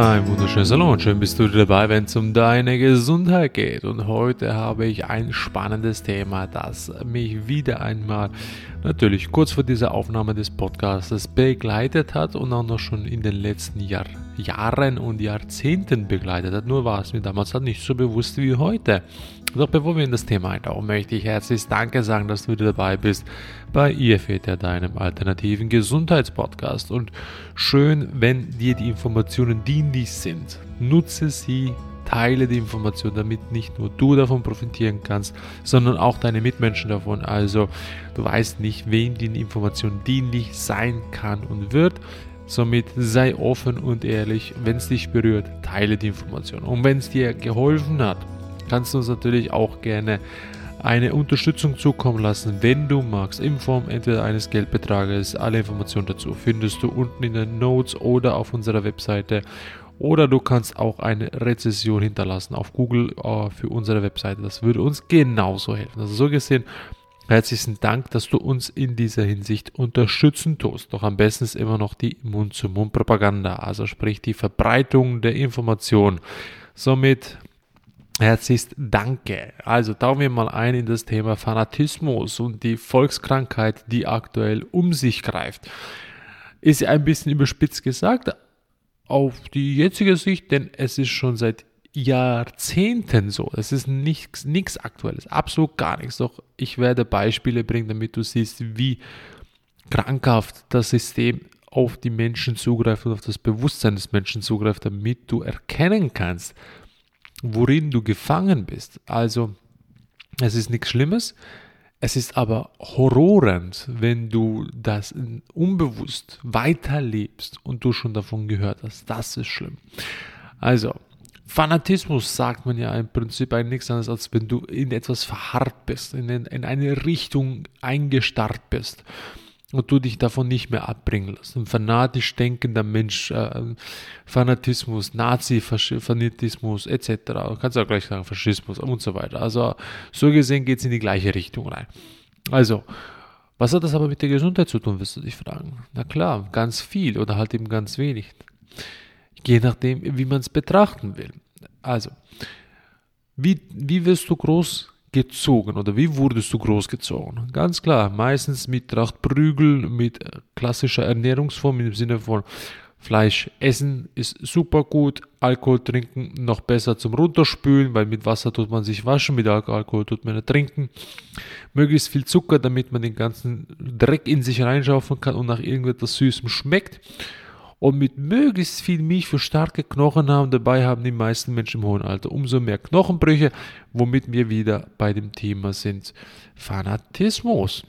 Ein wunderschönes Hallo und schön bist du dabei, wenn es um deine Gesundheit geht. Und heute habe ich ein spannendes Thema, das mich wieder einmal natürlich kurz vor dieser Aufnahme des Podcasts begleitet hat und auch noch schon in den letzten Jahren und Jahrzehnten begleitet hat. Nur war es mir damals halt nicht so bewusst wie heute. Doch bevor wir in das Thema eintauchen, möchte ich herzlich Danke sagen, dass du wieder dabei bist bei IFETA, deinem alternativen Gesundheitspodcast. Und schön, wenn dir die Informationen dienlich sind. Nutze sie, teile die Informationen, damit nicht nur du davon profitieren kannst, sondern auch deine Mitmenschen davon. Also du weißt nicht, wem die Information dienlich sein kann und wird. Somit sei offen und ehrlich, wenn es dich berührt, teile die Information. Und wenn es dir geholfen hat, kannst du uns natürlich auch gerne eine Unterstützung zukommen lassen, wenn du magst, in Form entweder eines Geldbetrages. Alle Informationen dazu findest du unten in den Notes oder auf unserer Webseite. Oder du kannst auch eine Rezension hinterlassen auf Google für unsere Webseite. Das würde uns genauso helfen. Also so gesehen, herzlichen Dank, dass du uns in dieser Hinsicht unterstützen tust. Doch am besten ist immer noch die Mund-zu-Mund-Propaganda, also sprich die Verbreitung der Information. Somit herzlichst Danke. Also tauchen wir mal ein in das Thema Fanatismus und die Volkskrankheit, die aktuell um sich greift. Ist ja ein bisschen überspitzt gesagt auf die jetzige Sicht, denn es ist schon seit Jahrzehnten so. Es ist nichts Aktuelles, absolut gar nichts. Doch ich werde Beispiele bringen, damit du siehst, wie krankhaft das System auf die Menschen zugreift und auf das Bewusstsein des Menschen zugreift, damit du erkennen kannst, worin du gefangen bist. Also, es ist nichts Schlimmes, es ist aber horrorend, wenn du das unbewusst weiterlebst und du schon davon gehört hast. Das ist schlimm. Also, Fanatismus sagt man ja im Prinzip eigentlich nichts anderes, als wenn du in etwas verharrt bist, in eine Richtung eingestarrt bist und du dich davon nicht mehr abbringen lässt. Ein fanatisch denkender Mensch, Fanatismus, Nazi-Fanatismus etc. Du kannst auch gleich sagen Faschismus und so weiter. Also so gesehen geht es in die gleiche Richtung rein. Also, was hat das aber mit der Gesundheit zu tun, wirst du dich fragen? Na klar, ganz viel oder halt eben ganz wenig. Je nachdem, wie man es betrachten will. Also, wie wirst du groß gezogen oder wie wurdest du großgezogen? Ganz klar, meistens mit Trachtprügel, mit klassischer Ernährungsform im Sinne von Fleisch essen ist super gut, Alkohol trinken noch besser zum Runterspülen, weil mit Wasser tut man sich waschen, mit Alkohol tut man nicht trinken. Möglichst viel Zucker, damit man den ganzen Dreck in sich reinschaufeln kann und nach irgendetwas Süßem schmeckt. Und mit möglichst viel Milch für starke Knochen haben. Dabei haben die meisten Menschen im hohen Alter umso mehr Knochenbrüche, womit wir wieder bei dem Thema sind. Fanatismus.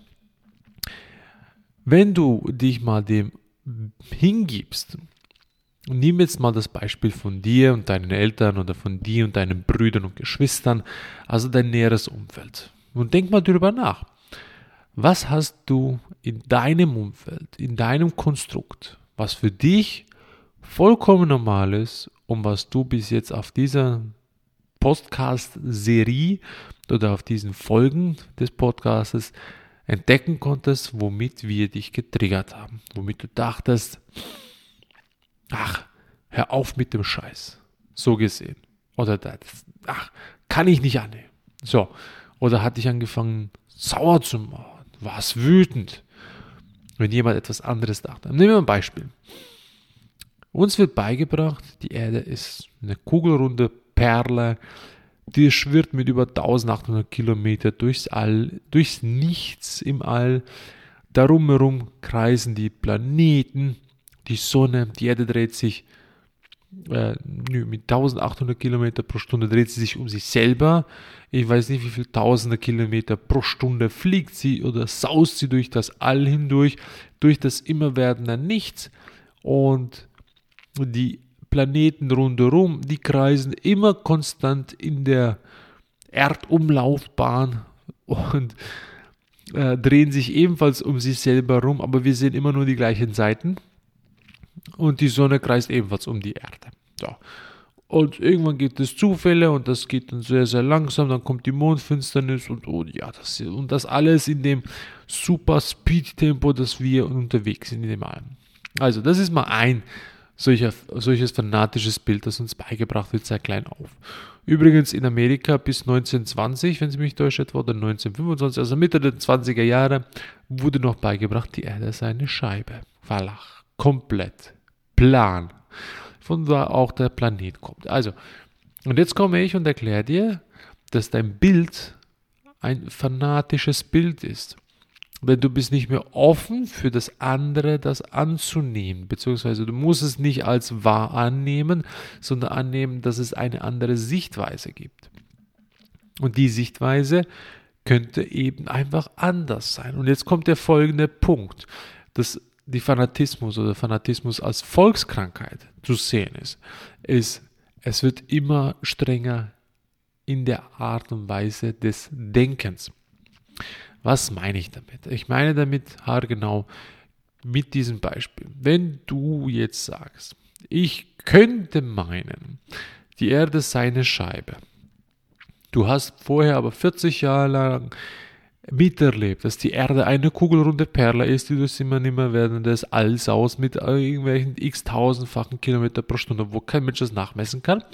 Wenn du dich mal dem hingibst, nimm jetzt mal das Beispiel von dir und deinen Eltern oder von dir und deinen Brüdern und Geschwistern, also dein näheres Umfeld. Und denk mal darüber nach. Was hast du in deinem Umfeld, in deinem Konstrukt, was für dich vollkommen normal ist und was du bis jetzt auf dieser Podcast-Serie oder auf diesen Folgen des Podcastes entdecken konntest, womit wir dich getriggert haben, womit du dachtest, ach, hör auf mit dem Scheiß, so gesehen, oder das, ach, kann ich nicht annehmen, so, oder hat dich angefangen sauer zu machen, warst wütend, wenn jemand etwas anderes dachte. Nehmen wir ein Beispiel. Uns wird beigebracht, die Erde ist eine kugelrunde Perle, die schwirrt mit über 1800 Kilometer durchs All, durchs Nichts im All. Darum herum kreisen die Planeten, die Sonne, die Erde dreht sich mit 1800 Kilometer pro Stunde dreht sie sich um sich selber. Ich weiß nicht, wie viele tausende Kilometer pro Stunde fliegt sie oder saust sie durch das All hindurch, durch das immerwerdende Nichts. Und die Planeten rundherum, die kreisen immer konstant in der Erdumlaufbahn und drehen sich ebenfalls um sich selber rum, aber wir sehen immer nur die gleichen Seiten. Und die Sonne kreist ebenfalls um die Erde. So. Und irgendwann gibt es Zufälle und das geht dann sehr, sehr langsam. Dann kommt die Mondfinsternis und das alles in dem super Speed-Tempo, das wir unterwegs sind in dem All. Also das ist mal ein solches fanatisches Bild, das uns beigebracht wird seit klein auf. Übrigens in Amerika bis 1920, wenn Sie mich täuscht, etwa, oder 1925, also Mitte der 20er Jahre, wurde noch beigebracht, die Erde sei eine Scheibe. Flach, komplett, plan. Von da auch der Planet kommt. Also, und jetzt komme ich und erkläre dir, dass dein Bild ein fanatisches Bild ist. Denn du bist nicht mehr offen für das andere, das anzunehmen. Beziehungsweise du musst es nicht als wahr annehmen, sondern annehmen, dass es eine andere Sichtweise gibt. Und die Sichtweise könnte eben einfach anders sein. Und jetzt kommt der folgende Punkt, dass die Fanatismus oder Fanatismus als Volkskrankheit zu sehen ist, es wird immer strenger in der Art und Weise des Denkens. Was meine ich damit? Ich meine damit haargenau mit diesem Beispiel. Wenn du jetzt sagst, ich könnte meinen, die Erde sei eine Scheibe. Du hast vorher aber 40 Jahre lang miterlebt, dass die Erde eine kugelrunde Perle ist, die durch immer nimmer werdendes Alls aus mit irgendwelchen x-tausendfachen Kilometer pro Stunde, wo kein Mensch das nachmessen kann.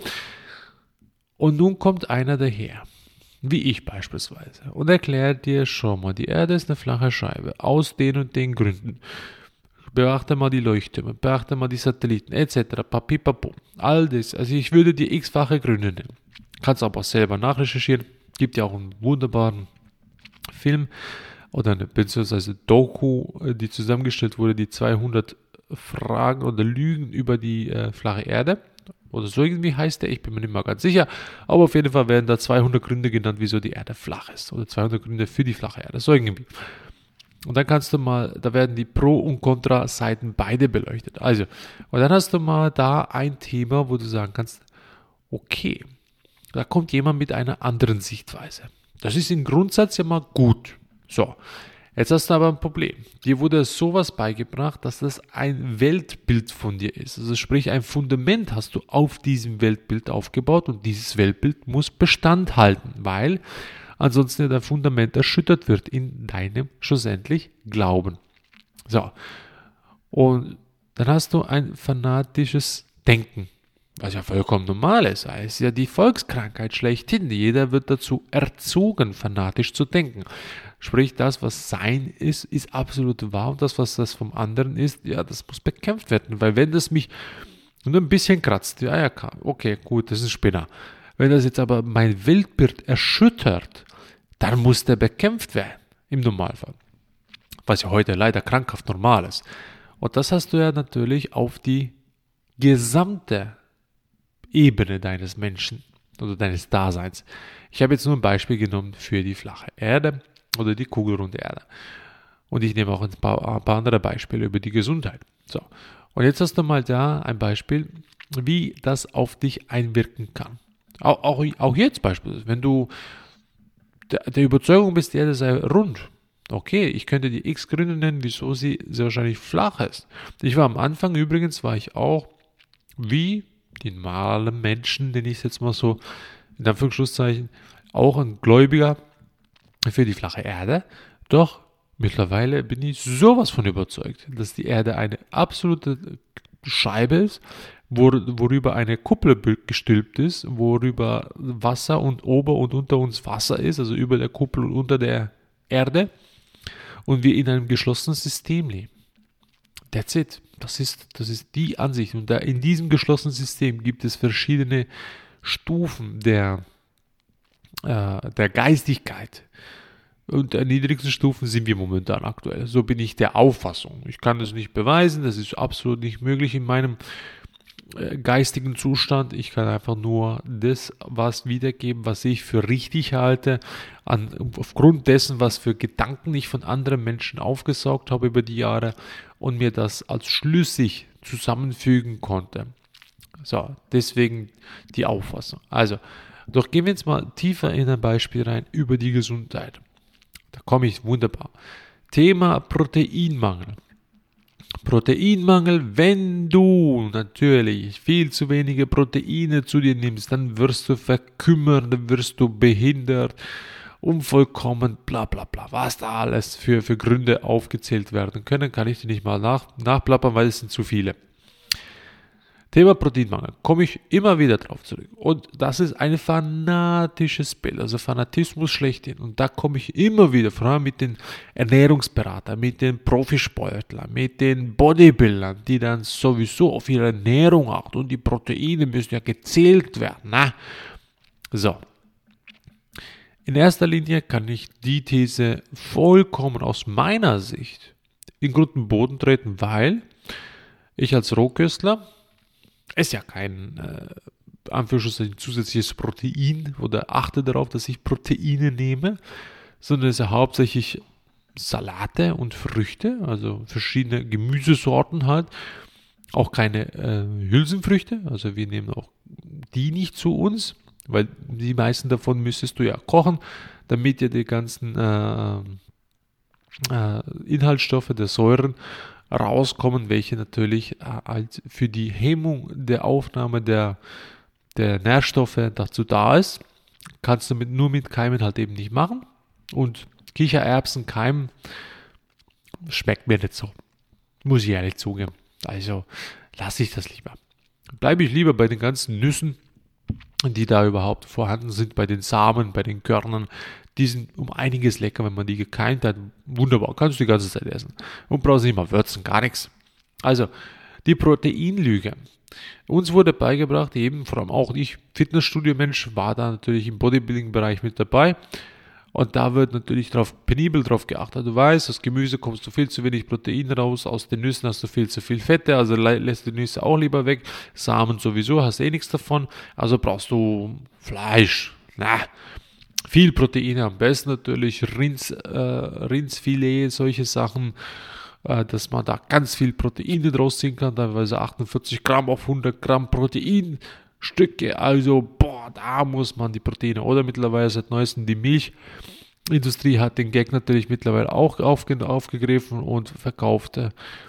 Und nun kommt einer daher, wie ich beispielsweise, und erklärt dir schon mal, die Erde ist eine flache Scheibe, aus den und den Gründen. Beachte mal die Leuchttürme, beachte mal die Satelliten, etc. Papipapo. All das, also ich würde dir x-fache Gründe nennen. Kannst aber auch selber nachrecherchieren. Gibt ja auch einen wunderbaren Film oder beziehungsweise Doku, die zusammengestellt wurde, die 200 Fragen oder Lügen über die flache Erde. Oder so irgendwie heißt der, ich bin mir nicht mal ganz sicher, aber auf jeden Fall werden da 200 Gründe genannt, wieso die Erde flach ist, oder 200 Gründe für die flache Erde, so irgendwie. Und dann kannst du mal, da werden die Pro- und Kontra-Seiten beide beleuchtet. Also, und dann hast du mal da ein Thema, wo du sagen kannst, okay, da kommt jemand mit einer anderen Sichtweise. Das ist im Grundsatz ja mal gut. So, jetzt hast du aber ein Problem. Dir wurde sowas beigebracht, dass das ein Weltbild von dir ist. Also sprich, ein Fundament hast du auf diesem Weltbild aufgebaut und dieses Weltbild muss Bestand halten, weil ansonsten dein Fundament erschüttert wird in deinem schlussendlich Glauben. So, und dann hast du ein fanatisches Denken, was ja vollkommen normal ist. Es ist ja die Volkskrankheit schlechthin. Jeder wird dazu erzogen, fanatisch zu denken. Sprich, das, was sein ist, ist absolut wahr und das, was das vom anderen ist, ja, das muss bekämpft werden. Weil wenn das mich nur ein bisschen kratzt, ja, okay, gut, das ist ein Spinner. Wenn das jetzt aber mein Weltbild erschüttert, dann muss der bekämpft werden, im Normalfall. Was ja heute leider krankhaft normal ist. Und das hast du ja natürlich auf die gesamte Ebene deines Menschen oder deines Daseins. Ich habe jetzt nur ein Beispiel genommen für die flache Erde oder die kugelrunde Erde. Und ich nehme auch ein paar andere Beispiele über die Gesundheit. So. Und jetzt hast du mal da ein Beispiel, wie das auf dich einwirken kann. Auch jetzt beispielsweise, wenn du der Überzeugung bist, die Erde sei rund. Okay, ich könnte die x Gründe nennen, wieso sie sehr wahrscheinlich flach ist. Ich war am Anfang übrigens, war ich auch wie die normalen Menschen, den ich jetzt mal so in Anführungszeichen, auch ein Gläubiger für die flache Erde. Doch mittlerweile bin ich sowas von überzeugt, dass die Erde eine absolute Scheibe ist, worüber eine Kuppel gestülpt ist, worüber Wasser und ober und unter uns Wasser ist, also über der Kuppel und unter der Erde, und wir in einem geschlossenen System leben. That's it. Das ist die Ansicht. Und in diesem geschlossenen System gibt es verschiedene Stufen der Geistigkeit. Und der niedrigsten Stufen sind wir momentan aktuell. So bin ich der Auffassung. Ich kann das nicht beweisen, das ist absolut nicht möglich in meinem geistigen Zustand. Ich kann einfach nur das was wiedergeben, was ich für richtig halte, aufgrund dessen, was für Gedanken ich von anderen Menschen aufgesaugt habe über die Jahre und mir das als schlüssig zusammenfügen konnte. So, deswegen die Auffassung. Also, doch gehen wir jetzt mal tiefer in ein Beispiel rein über die Gesundheit. Da komme ich wunderbar. Thema Proteinmangel. Proteinmangel, wenn du natürlich viel zu wenige Proteine zu dir nimmst, dann wirst du verkümmern, dann wirst du behindert, unvollkommen, bla bla bla. Was da alles für Gründe aufgezählt werden können, kann ich dir nicht mal nachplappern, weil es sind zu viele. Thema Proteinmangel, komme ich immer wieder drauf zurück. Und das ist ein fanatisches Bild, also Fanatismus schlechthin. Und da komme ich immer wieder, vor allem mit den Ernährungsberatern, mit den Profisportlern, mit den Bodybuildern, die dann sowieso auf ihre Ernährung achten und die Proteine müssen ja gezählt werden. Na? So. In erster Linie kann ich die These vollkommen aus meiner Sicht in Grund und Boden treten, weil ich als Rohköstler ist ja kein Anführungszeichen zusätzliches Protein oder achte darauf, dass ich Proteine nehme, sondern es ist ja hauptsächlich Salate und Früchte, also verschiedene Gemüsesorten halt, auch keine Hülsenfrüchte, also wir nehmen auch die nicht zu uns, weil die meisten davon müsstest du ja kochen, damit ja die ganzen Inhaltsstoffe der Säuren rauskommen, welche natürlich halt für die Hemmung der Aufnahme der Nährstoffe dazu da ist. Kannst du nur mit Keimen halt eben nicht machen. Und Kichererbsenkeimen schmeckt mir nicht so. Muss ich ehrlich zugeben. Also lasse ich das lieber. Bleibe ich lieber bei den ganzen Nüssen, die da überhaupt vorhanden sind, bei den Samen, bei den Körnern. Die sind um einiges lecker, wenn man die gekeimt hat. Wunderbar, kannst du die ganze Zeit essen. Und brauchst nicht mal würzen, gar nichts. Also, die Proteinlüge. Uns wurde beigebracht, eben vor allem auch ich, Fitnessstudio-Mensch, war da natürlich im Bodybuilding-Bereich mit dabei. Und da wird natürlich penibel drauf geachtet. Du weißt, aus Gemüse kommst du viel zu wenig Protein raus, aus den Nüssen hast du viel zu viel Fette, also lässt die Nüsse auch lieber weg. Samen sowieso, hast eh nichts davon, also brauchst du Fleisch. Viel Proteine, am besten natürlich Rindsfilet, solche Sachen, dass man da ganz viel Proteine draus ziehen kann, teilweise 48 Gramm auf 100 Gramm Proteinstücke, also da muss man die Proteine, oder mittlerweile seit neuestem die Milchindustrie hat den Gag natürlich mittlerweile auch aufgegriffen und verkauft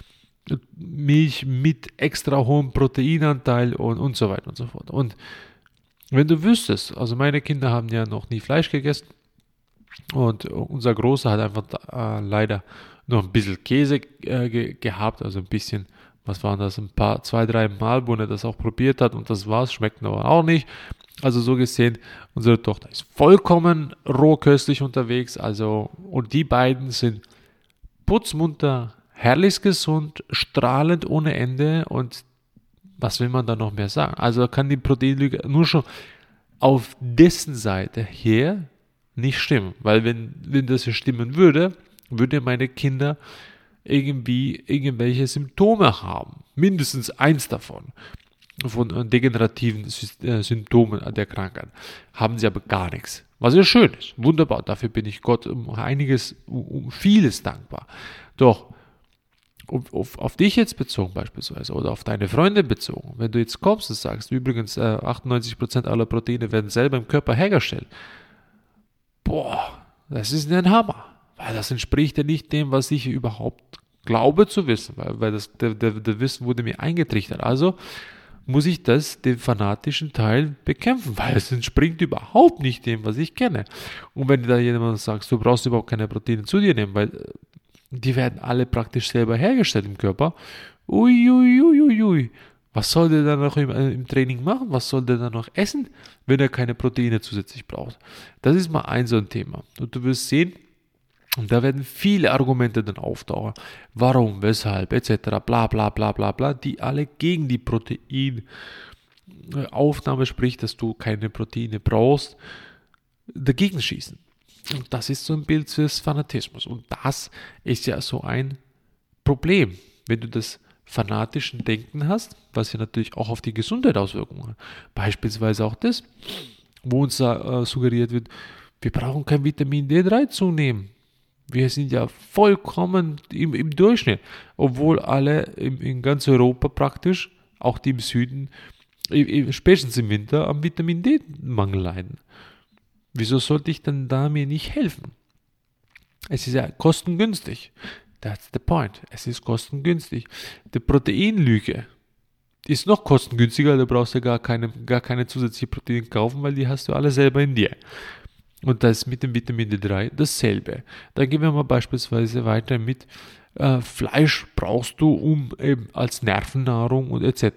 Milch mit extra hohem Proteinanteil und so weiter und so fort. Und wenn du wüsstest, also meine Kinder haben ja noch nie Fleisch gegessen und unser Großer hat einfach leider noch ein bisschen Käse gehabt, also ein bisschen, was waren das, 2-3 Mal, wo er das auch probiert hat und das war's, schmeckt aber auch nicht. Also so gesehen, unsere Tochter ist vollkommen rohköstlich unterwegs, also und die beiden sind putzmunter, herrlich gesund, strahlend ohne Ende und was will man da noch mehr sagen? Also kann die Proteinlüge nur schon auf dessen Seite her nicht stimmen, weil wenn das hier stimmen würde, würden meine Kinder irgendwie irgendwelche Symptome haben, mindestens eins davon. Von degenerativen Symptomen der Krankheit. Haben sie aber gar nichts. Was ja schön ist. Wunderbar. Dafür bin ich Gott um vieles dankbar. Doch, auf dich jetzt bezogen beispielsweise oder auf deine Freunde bezogen, wenn du jetzt kommst und sagst, übrigens 98% aller Proteine werden selber im Körper hergestellt. Das ist ein Hammer. Weil das entspricht ja nicht dem, was ich überhaupt glaube zu wissen. Weil der Wissen wurde mir eingetrichtert. Also muss ich den fanatischen Teil bekämpfen, weil es entspringt überhaupt nicht dem, was ich kenne. Und wenn da jemand sagt, du brauchst überhaupt keine Proteine zu dir nehmen, weil die werden alle praktisch selber hergestellt im Körper. Uiuiuiui. Was soll der dann noch im Training machen? Was soll der dann noch essen, wenn er keine Proteine zusätzlich braucht? Das ist mal so ein Thema. Und du wirst sehen, und da werden viele Argumente dann auftauchen. Warum, weshalb, etc. Bla bla bla bla bla, die alle gegen die Proteinaufnahme, sprich, dass du keine Proteine brauchst, dagegen schießen. Und das ist so ein Bild des Fanatismus. Und das ist ja so ein Problem, wenn du das fanatischen Denken hast, was ja natürlich auch auf die Gesundheit Auswirkungen hat. Beispielsweise auch das, wo uns suggeriert wird, wir brauchen kein Vitamin D3 zunehmen. Wir sind ja vollkommen im Durchschnitt, obwohl alle in ganz Europa praktisch, auch die im Süden, spätestens im Winter am Vitamin D-Mangel leiden. Wieso sollte ich denn da mir nicht helfen? Es ist ja kostengünstig. That's the point. Es ist kostengünstig. Die Proteinlüge ist noch kostengünstiger, da brauchst du gar keine zusätzliche Proteine kaufen, weil die hast du alle selber in dir. Und das mit dem Vitamin D3 dasselbe. Dann gehen wir mal beispielsweise weiter mit Fleisch brauchst du eben als Nervennahrung und etc.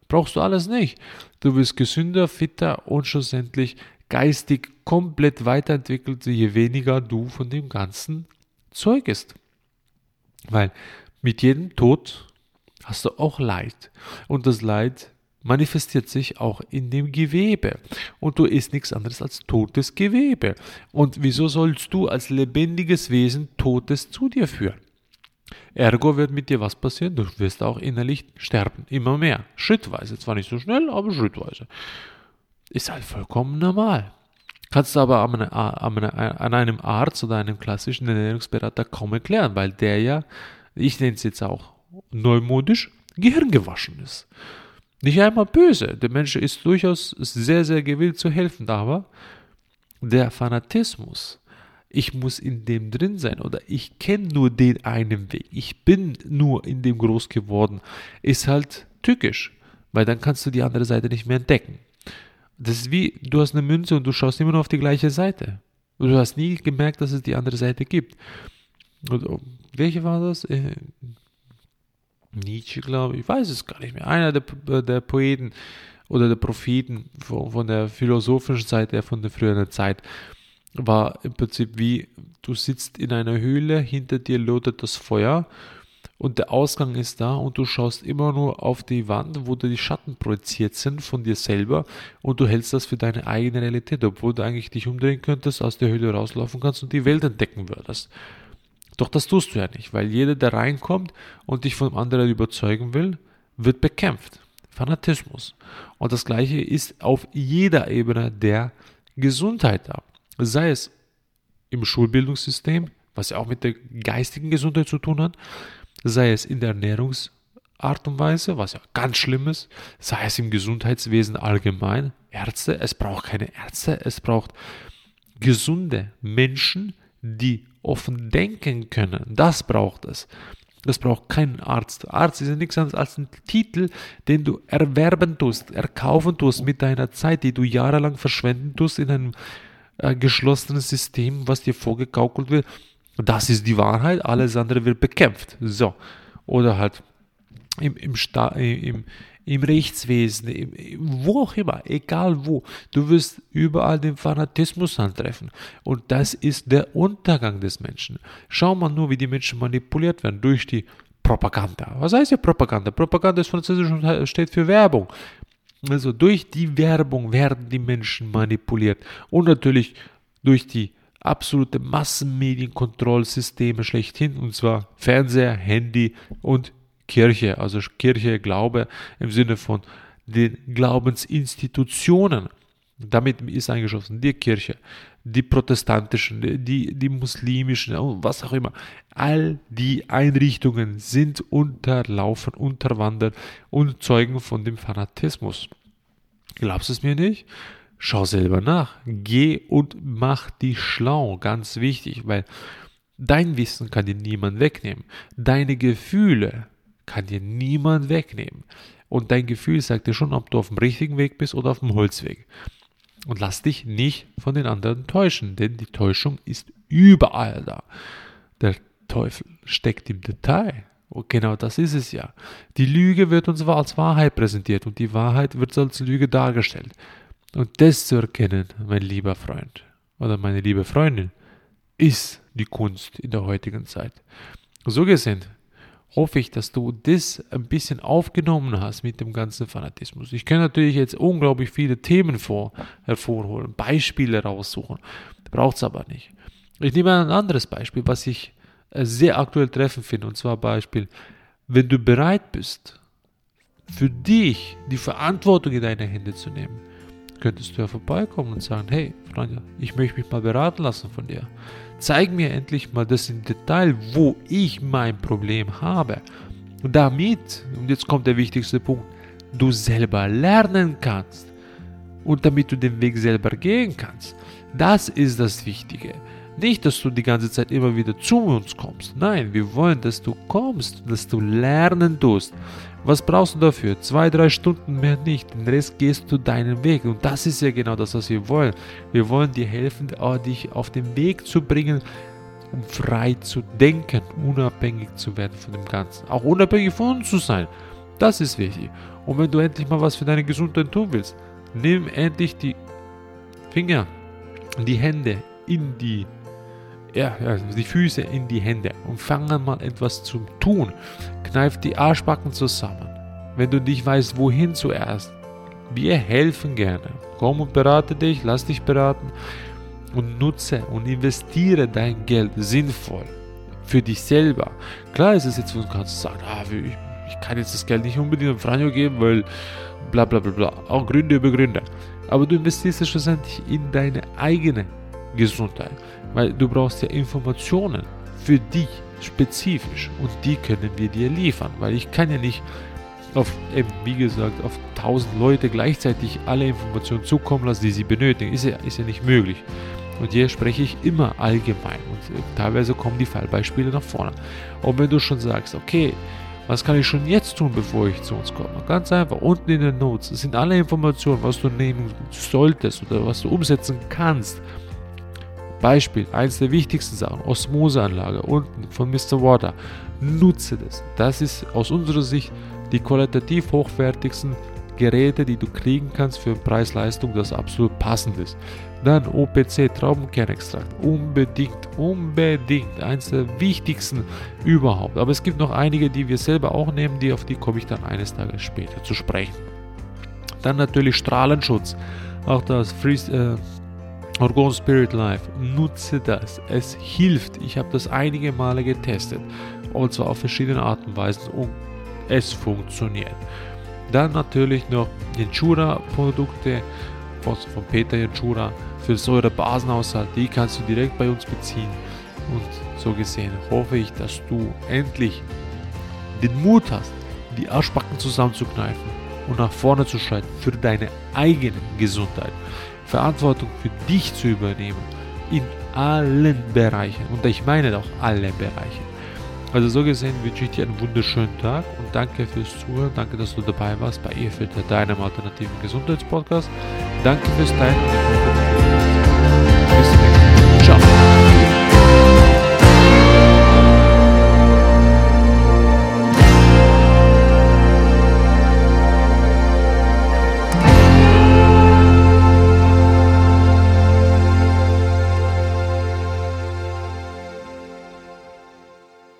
Brauchst du alles nicht. Du wirst gesünder, fitter und schlussendlich geistig komplett weiterentwickelt, je weniger du von dem ganzen Zeug isst. Weil mit jedem Tod hast du auch Leid. Und das Leid manifestiert sich auch in dem Gewebe. Und du isst nichts anderes als totes Gewebe. Und wieso sollst du als lebendiges Wesen Totes zu dir führen? Ergo wird mit dir was passieren? Du wirst auch innerlich sterben. Immer mehr. Schrittweise. Zwar nicht so schnell, aber schrittweise. Ist halt vollkommen normal. Kannst du aber an einem Arzt oder einem klassischen Ernährungsberater kaum erklären, weil der ja, ich nenne es jetzt auch neumodisch, gehirngewaschen ist. Nicht einmal böse. Der Mensch ist durchaus sehr, sehr gewillt zu helfen, aber der Fanatismus, ich muss in dem drin sein oder ich kenne nur den einen Weg, ich bin nur in dem groß geworden, ist halt tückisch, weil dann kannst du die andere Seite nicht mehr entdecken. Das ist wie, du hast eine Münze und du schaust immer nur auf die gleiche Seite. Und du hast nie gemerkt, dass es die andere Seite gibt. Und welche war das? Nietzsche, glaube ich, weiß es gar nicht mehr. Einer der Poeten oder der Propheten von der philosophischen Seite, von der früheren Zeit, war im Prinzip wie, du sitzt in einer Höhle, hinter dir lodert das Feuer und der Ausgang ist da und du schaust immer nur auf die Wand, wo die Schatten projiziert sind von dir selber und du hältst das für deine eigene Realität, obwohl du eigentlich dich umdrehen könntest, aus der Höhle rauslaufen kannst und die Welt entdecken würdest. Doch das tust du ja nicht, weil jeder, der reinkommt und dich vom anderen überzeugen will, wird bekämpft. Fanatismus. Und das Gleiche ist auf jeder Ebene der Gesundheit da. Sei es im Schulbildungssystem, was ja auch mit der geistigen Gesundheit zu tun hat, sei es in der Ernährungsart und Weise, was ja ganz schlimm ist, sei es im Gesundheitswesen allgemein, Ärzte, es braucht keine Ärzte, es braucht gesunde Menschen, die offen denken können. Das braucht es. Das braucht keinen Arzt. Arzt ist ja nichts anderes als ein Titel, den du erwerben tust, erkaufen tust mit deiner Zeit, die du jahrelang verschwenden tust in einem geschlossenen System, was dir vorgegaukelt wird. Das ist die Wahrheit, alles andere wird bekämpft. So. Oder halt im Rechtswesen, wo auch immer, egal wo. Du wirst überall den Fanatismus antreffen. Und das ist der Untergang des Menschen. Schau mal nur, wie die Menschen manipuliert werden durch die Propaganda. Was heißt ja Propaganda? Propaganda ist französisch und steht für Werbung. Also durch die Werbung werden die Menschen manipuliert. Und natürlich durch die absolute Massenmedienkontrollsysteme schlechthin. Und zwar Fernseher, Handy und Kirche, also Kirche, Glaube im Sinne von den Glaubensinstitutionen. Damit ist eingeschlossen die Kirche, die protestantischen, die muslimischen, was auch immer. All die Einrichtungen sind unterlaufen, unterwandert und zeugen von dem Fanatismus. Glaubst du es mir nicht? Schau selber nach. Geh und mach dich schlau, ganz wichtig, weil dein Wissen kann dir niemand wegnehmen. Deine Gefühle kann dir niemand wegnehmen. Und dein Gefühl sagt dir schon, ob du auf dem richtigen Weg bist oder auf dem Holzweg. Und lass dich nicht von den anderen täuschen, denn die Täuschung ist überall da. Der Teufel steckt im Detail. Und genau das ist es ja. Die Lüge wird uns als Wahrheit präsentiert und die Wahrheit wird als Lüge dargestellt. Und das zu erkennen, mein lieber Freund oder meine liebe Freundin, ist die Kunst in der heutigen Zeit. So gesehen hoffe ich, dass du das ein bisschen aufgenommen hast mit dem ganzen Fanatismus. Ich kann natürlich jetzt unglaublich viele Themen hervorholen, Beispiele raussuchen. Braucht es aber nicht. Ich nehme ein anderes Beispiel, was ich sehr aktuell treffend finde, und zwar Beispiel, wenn du bereit bist, für dich die Verantwortung in deine Hände zu nehmen, könntest du ja vorbeikommen und sagen, hey, Freunde, ich möchte mich mal beraten lassen von dir. Zeig mir endlich mal das im Detail, wo ich mein Problem habe. Damit, und jetzt kommt der wichtigste Punkt, du selber lernen kannst und damit du den Weg selber gehen kannst. Das ist das Wichtige. Nicht, dass du die ganze Zeit immer wieder zu uns kommst. Nein, wir wollen, dass du kommst, dass du lernen tust. Was brauchst du dafür? 2-3 Stunden mehr nicht. Den Rest gehst du deinen Weg. Und das ist ja genau das, was wir wollen. Wir wollen dir helfen, dich auf den Weg zu bringen, um frei zu denken, unabhängig zu werden von dem Ganzen. Auch unabhängig von uns zu sein. Das ist wichtig. Und wenn du endlich mal was für deine Gesundheit tun willst, nimm endlich die Finger, die Hände die Füße in die Hände und fang an mal etwas zu tun. Kneif die Arschbacken zusammen. Wenn du nicht weißt, wohin zuerst, wir helfen gerne. Komm und berate dich, lass dich beraten und nutze und investiere dein Geld sinnvoll für dich selber. Klar ist es jetzt, wo du kannst sagen, ich kann jetzt das Geld nicht unbedingt an Franjo geben, weil bla bla bla bla, auch Gründe über Gründe. Aber du investierst es schlussendlich in deine eigene Gesundheit, weil du brauchst ja Informationen für dich spezifisch und die können wir dir liefern, weil ich kann ja nicht auf 1000 Leute gleichzeitig alle Informationen zukommen lassen, die sie benötigen. Ist ja nicht möglich. Und hier spreche ich immer allgemein und teilweise kommen die Fallbeispiele nach vorne. Und wenn du schon sagst, okay, was kann ich schon jetzt tun, bevor ich zu uns komme? Ganz einfach, unten in den Notes sind alle Informationen, was du nehmen solltest oder was du umsetzen kannst. Beispiel, eins der wichtigsten Sachen, Osmoseanlage unten von Mr. Water. Nutze das. Das ist aus unserer Sicht die qualitativ hochwertigsten Geräte, die du kriegen kannst für Preis-Leistung, das absolut passend ist. Dann OPC, Traubenkernextrakt, unbedingt, eins der wichtigsten überhaupt. Aber es gibt noch einige, die wir selber auch nehmen, auf die komme ich dann eines Tages später zu sprechen. Dann natürlich Strahlenschutz, auch das Orgon Spirit Life, nutze das, es hilft. Ich habe das einige Male getestet und zwar auf verschiedene Arten und Weisen und es funktioniert. Dann natürlich noch Jensura-Produkte von Peter Jensura für Säurebasenhaushalt, die kannst du direkt bei uns beziehen. Und so gesehen hoffe ich, dass du endlich den Mut hast, die Arschbacken zusammenzukneifen und nach vorne zu schreiten für deine eigene Gesundheit. Verantwortung für dich zu übernehmen in allen Bereichen. Und ich meine auch alle Bereiche. Also so gesehen wünsche ich dir einen wunderschönen Tag und danke fürs Zuhören. Danke, dass du dabei warst bei eFilter, deinem alternativen Gesundheitspodcast. Danke fürs Teilen.